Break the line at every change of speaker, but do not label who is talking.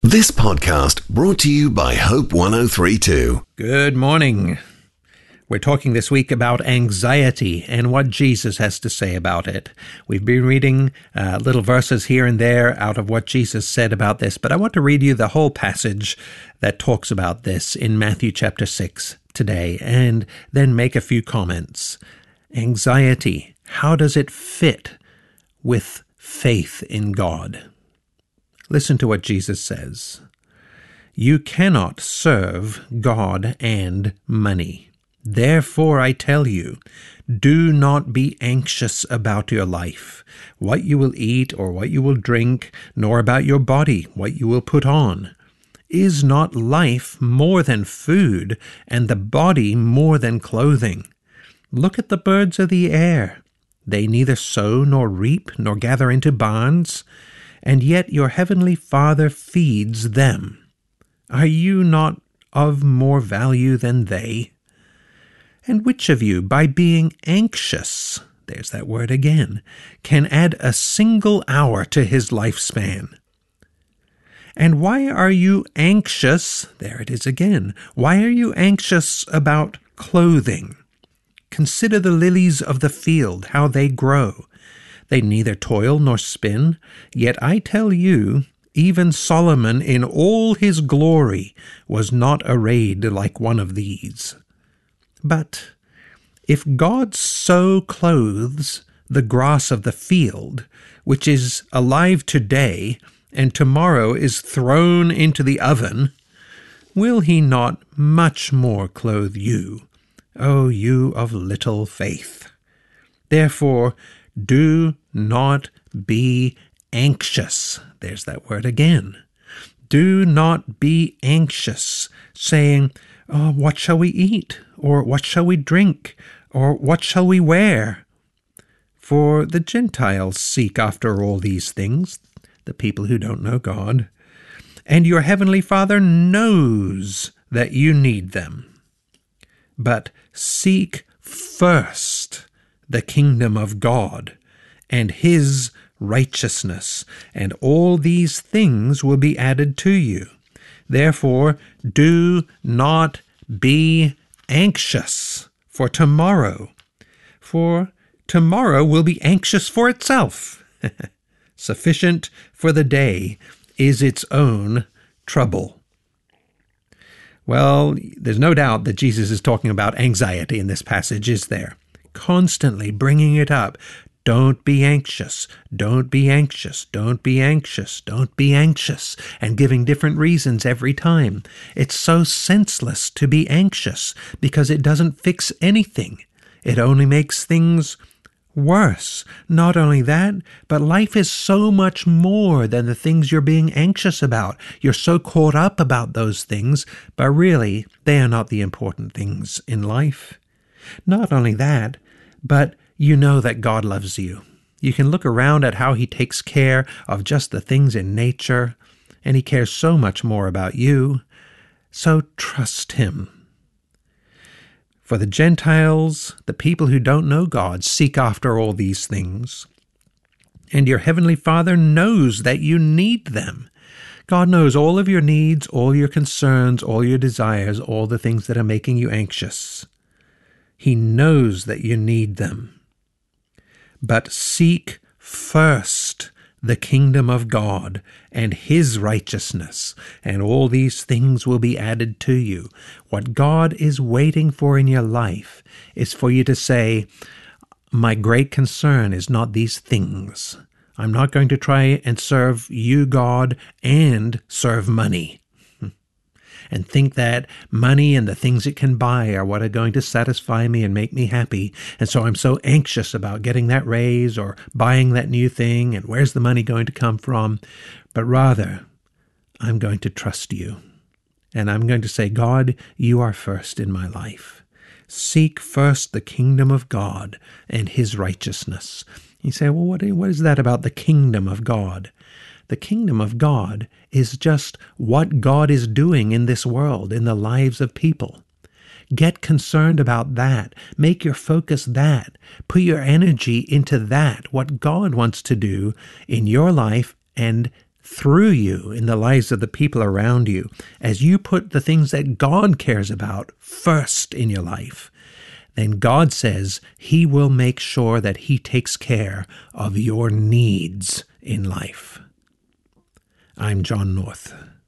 This podcast brought to you by Hope 103.2.
Good morning. We're talking this week about anxiety and what Jesus has to say about it. We've been reading little verses here and there out of what Jesus said about this, but I want to read you the whole passage that talks about this in Matthew chapter 6 today, and then make a few comments. Anxiety, how does it fit with faith in God? Listen to what Jesus says. You cannot serve God and money. Therefore, I tell you, do not be anxious about your life, what you will eat or what you will drink, nor about your body, what you will put on. Is not life more than food, and the body more than clothing? Look at the birds of the air. They neither sow nor reap nor gather into barns, and yet your heavenly Father feeds them. Are you not of more value than they? And which of you, by being anxious, there's that word again, can add a single hour to his lifespan? And why are you anxious? There it is again. Why are you anxious about clothing? Consider the lilies of the field, how they grow. They neither toil nor spin, yet I tell you, even Solomon in all his glory was not arrayed like one of these. But if God so clothes the grass of the field, which is alive today, and tomorrow is thrown into the oven, will he not much more clothe you, O you of little faith? Therefore, do not be anxious. There's that word again. Do not be anxious, saying, "Oh, what shall we eat? Or what shall we drink? Or what shall we wear?" For the Gentiles seek after all these things, the people who don't know God, and your heavenly Father knows that you need them. But seek first the kingdom of God and his righteousness, and all these things will be added to you. Therefore, do not be anxious for tomorrow will be anxious for itself. Sufficient for the day is its own trouble. Well, there's no doubt that Jesus is talking about anxiety in this passage, is there? Constantly bringing it up. Don't be anxious, don't be anxious, don't be anxious, don't be anxious, and giving different reasons every time. It's so senseless to be anxious because it doesn't fix anything. It only makes things worse. Not only that, but life is so much more than the things you're being anxious about. You're so caught up about those things, but really, they are not the important things in life. Not only that, but you know that God loves you. You can look around at how he takes care of just the things in nature, and he cares so much more about you. So trust him. For the Gentiles, the people who don't know God, seek after all these things. And your heavenly Father knows that you need them. God knows all of your needs, all your concerns, all your desires, all the things that are making you anxious. He knows that you need them. But seek first the kingdom of God and his righteousness, and all these things will be added to you. What God is waiting for in your life is for you to say, my great concern is not these things. I'm not going to try and serve you, God, and serve money. And think that money and the things it can buy are what are going to satisfy me and make me happy. And so I'm so anxious about getting that raise or buying that new thing, and where's the money going to come from? But rather, I'm going to trust you. And I'm going to say, God, you are first in my life. Seek first the kingdom of God and his righteousness. You say, well, what is that about the kingdom of God? The kingdom of God is just what God is doing in this world, in the lives of people. Get concerned about that. Make your focus that. Put your energy into that, what God wants to do in your life and through you in the lives of the people around you, as you put the things that God cares about first in your life, then God says He will make sure that He takes care of your needs in life. I'm John North.